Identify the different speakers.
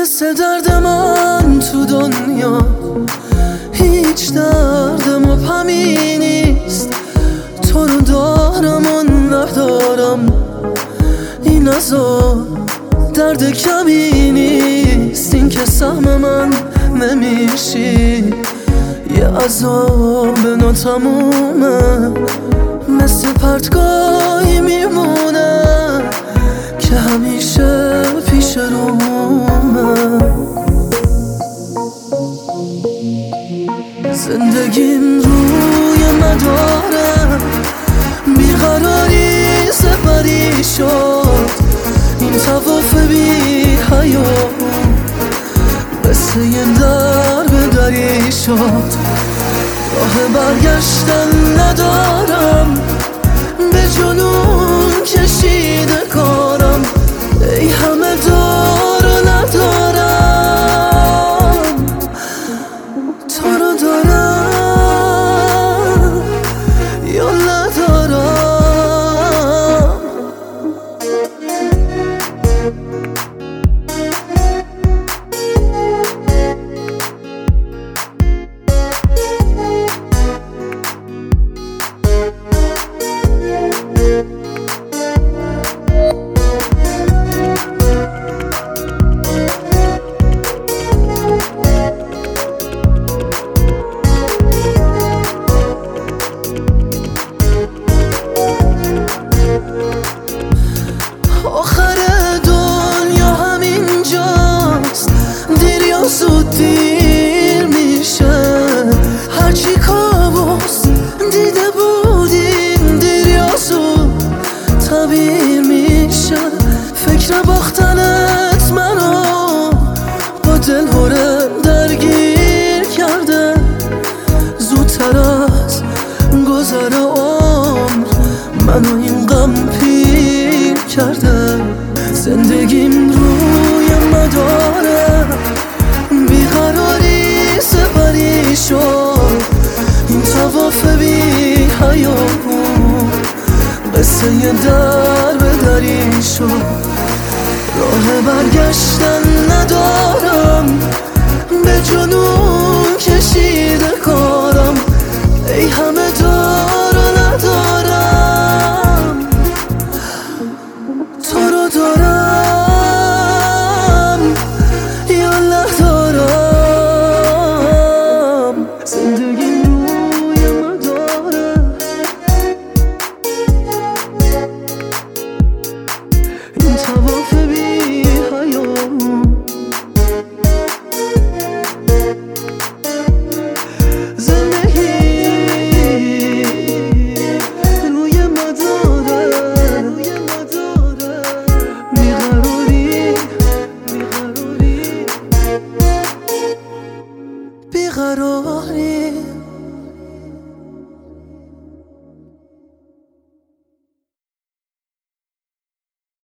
Speaker 1: مثل درد من تو دنیا هیچ درد مبهمی نیست. تو رو دارم و ندارم، این عذاب درد کمی نیست. این که سهم من نمیشی، یه عذاب ناتمومه، مثل پرتگاهی میمونه که همیشه پیش رومه. زندگیم روی مداره، بیقراری سپری شد. این طواف بی حیات قصه یه در به دری شد. راه برگشتن ندارم، به جنون کشیده کارم. ای همه دار و ندارم، تو رو دارم یا ندارم. زود دیر میشه، هرچی کابوس دیده بودیم دیر یا زود تعبیر میشه. فکر باختنت منو با دل هره درگیر کرده، زودتر از گذر عمر منو این غم پیر کرده. زندگیم روی مداره، بیقراری سپری شد. این طواف بی حیات قصه یه در به دری شد. راه برگشتن ندارم، به جنون کشیده کارم. ای همه دار و ندارم، تو رو دارم یا ندارم. زندگی روی مداره، این طواف بی حیات زندگی روی مداره، بیقراری